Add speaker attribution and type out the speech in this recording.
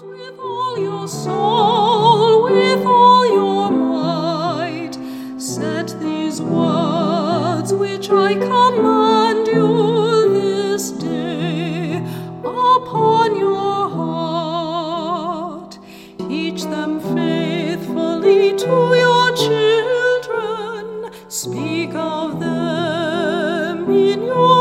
Speaker 1: With all your soul, with all your might, set these words which I command you this day upon your heart. Teach them faithfully to your children. Speak of them in your